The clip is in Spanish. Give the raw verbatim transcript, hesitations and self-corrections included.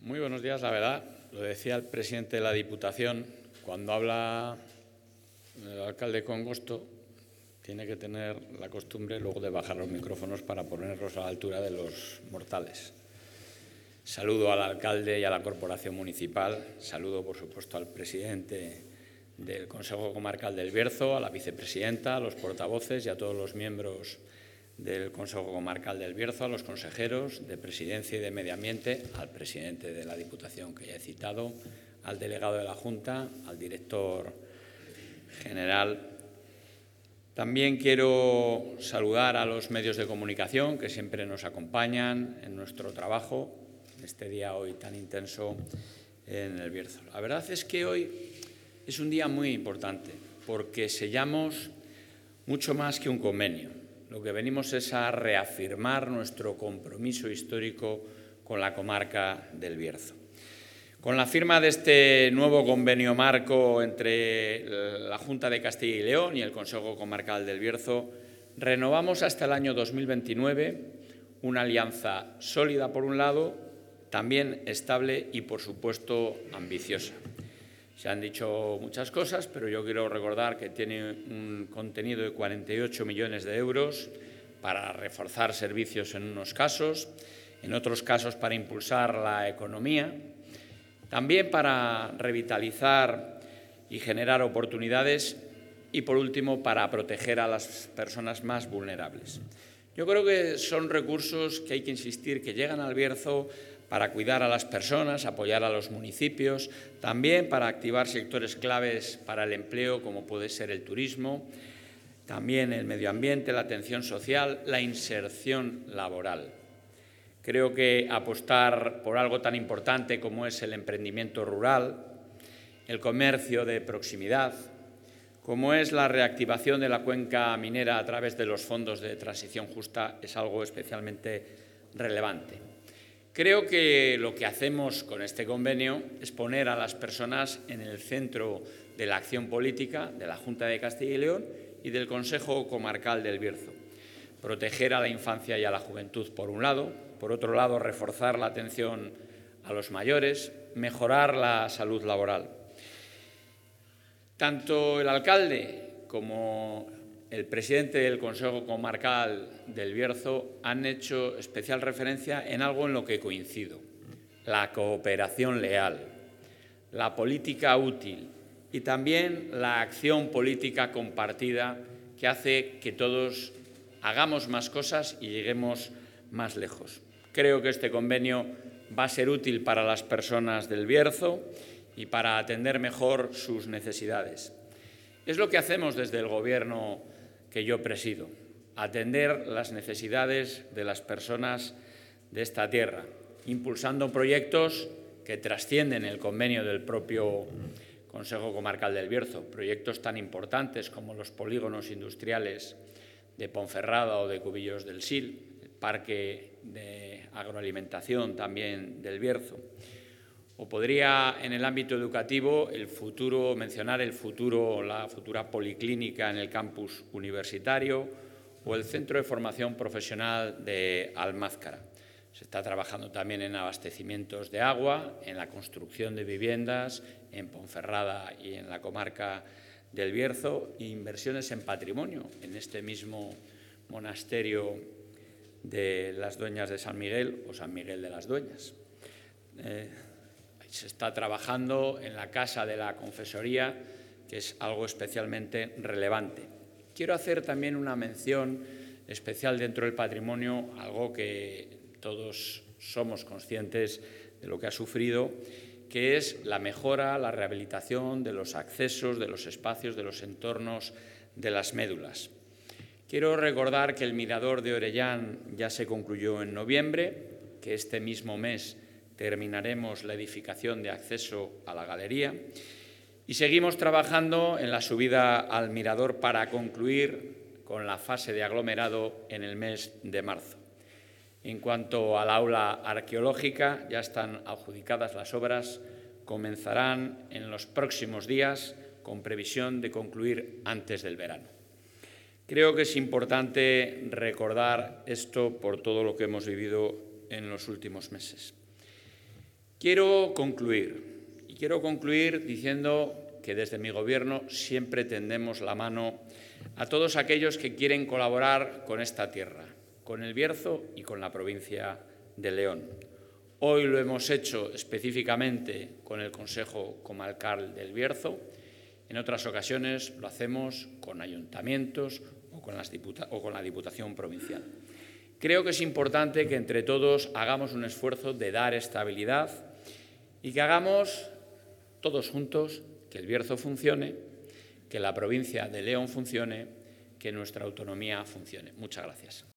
Muy buenos días, la verdad, lo decía el presidente de la Diputación, cuando habla el alcalde Congosto, tiene que tener la costumbre luego de bajar los micrófonos para ponerlos a la altura de los mortales. Saludo al alcalde y a la corporación municipal, saludo por supuesto al presidente del Consejo Comarcal del Bierzo, a la vicepresidenta, a los portavoces y a todos los miembros del Consejo Comarcal del Bierzo, a los consejeros de Presidencia y de Medio Ambiente, al presidente de la Diputación que ya he citado, al delegado de la Junta, al director general. También quiero saludar a los medios de comunicación que siempre nos acompañan en nuestro trabajo, en este día hoy tan intenso en el Bierzo. La verdad es que hoy es un día muy importante porque sellamos mucho más que un convenio. Lo que venimos es a reafirmar nuestro compromiso histórico con la comarca del Bierzo. Con la firma de este nuevo convenio marco entre la Junta de Castilla y León y el Consejo Comarcal del Bierzo, renovamos hasta el año dos mil veintinueve una alianza sólida, por un lado, también estable y, por supuesto, ambiciosa. Se han dicho muchas cosas, pero yo quiero recordar que tiene un contenido de cuarenta y ocho millones de euros para reforzar servicios en unos casos, en otros casos para impulsar la economía, también para revitalizar y generar oportunidades y, por último, para proteger a las personas más vulnerables. Yo creo que son recursos que hay que insistir que llegan al Bierzo para cuidar a las personas, apoyar a los municipios, también para activar sectores claves para el empleo, como puede ser el turismo, también el medio ambiente, la atención social, la inserción laboral. Creo que apostar por algo tan importante como es el emprendimiento rural, el comercio de proximidad, como es la reactivación de la cuenca minera a través de los fondos de transición justa, es algo especialmente relevante. Creo que lo que hacemos con este convenio es poner a las personas en el centro de la acción política de la Junta de Castilla y León y del Consejo Comarcal del Bierzo. Proteger a la infancia y a la juventud, por un lado. Por otro lado, reforzar la atención a los mayores, mejorar la salud laboral. Tanto el alcalde como el presidente del Consejo Comarcal del Bierzo han hecho especial referencia en algo en lo que coincido: la cooperación leal, la política útil y también la acción política compartida que hace que todos hagamos más cosas y lleguemos más lejos. Creo que este convenio va a ser útil para las personas del Bierzo y para atender mejor sus necesidades. Es lo que hacemos desde el Gobierno que yo presido, atender las necesidades de las personas de esta tierra, impulsando proyectos que trascienden el convenio del propio Consejo Comarcal del Bierzo, proyectos tan importantes como los polígonos industriales de Ponferrada o de Cubillos del Sil, el parque de agroalimentación también del Bierzo. O podría, en el ámbito educativo, el futuro, mencionar el futuro, la futura policlínica en el campus universitario o el centro de formación profesional de Almázcara. Se está trabajando también en abastecimientos de agua, en la construcción de viviendas en Ponferrada y en la comarca del Bierzo, e inversiones en patrimonio en este mismo monasterio de las Dueñas de San Miguel o San Miguel de las Dueñas. Eh, Se está trabajando en la Casa de la Confesoría, que es algo especialmente relevante. Quiero hacer también una mención especial dentro del patrimonio, algo que todos somos conscientes de lo que ha sufrido, que es la mejora, la rehabilitación de los accesos, de los espacios, de los entornos de las médulas. Quiero recordar que el Mirador de Orellán ya se concluyó en noviembre, que este mismo mes terminaremos la edificación de acceso a la galería y seguimos trabajando en la subida al mirador para concluir con la fase de aglomerado en el mes de marzo. En cuanto al aula arqueológica, ya están adjudicadas las obras, comenzarán en los próximos días con previsión de concluir antes del verano. Creo que es importante recordar esto por todo lo que hemos vivido en los últimos meses. Quiero concluir, y quiero concluir diciendo que desde mi Gobierno siempre tendemos la mano a todos aquellos que quieren colaborar con esta tierra, con el Bierzo y con la provincia de León. Hoy lo hemos hecho específicamente con el Consejo Comarcal del Bierzo. En otras ocasiones lo hacemos con ayuntamientos o con, las diputa- o con la Diputación Provincial. Creo que es importante que entre todos hagamos un esfuerzo de dar estabilidad y que hagamos todos juntos que el Bierzo funcione, que la provincia de León funcione, que nuestra autonomía funcione. Muchas gracias.